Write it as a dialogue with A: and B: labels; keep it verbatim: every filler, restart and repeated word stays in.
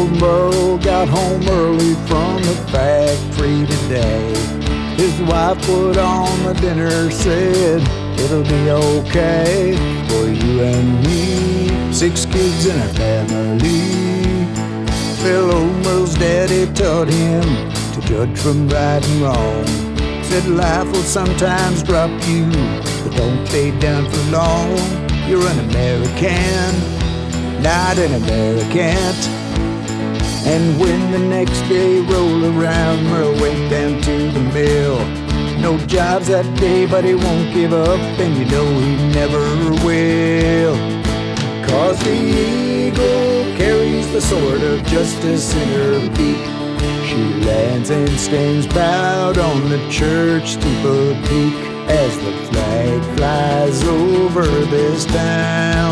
A: Merle got home early from the factory today. His wife put on the dinner, said it'll be okay for you and me, six kids in our family. Well, old Merle's daddy taught him to judge from right and wrong. Said life will sometimes drop you, but don't stay down for long. You're an American, not an American. And when the next day rolled around, Merle went down to the mill. No jobs that day, but he won't give up, and you know he never will. Cause the eagle carries the sword of justice in her beak. She lands and stands proud on the church steeple peak as the flag flies over this town.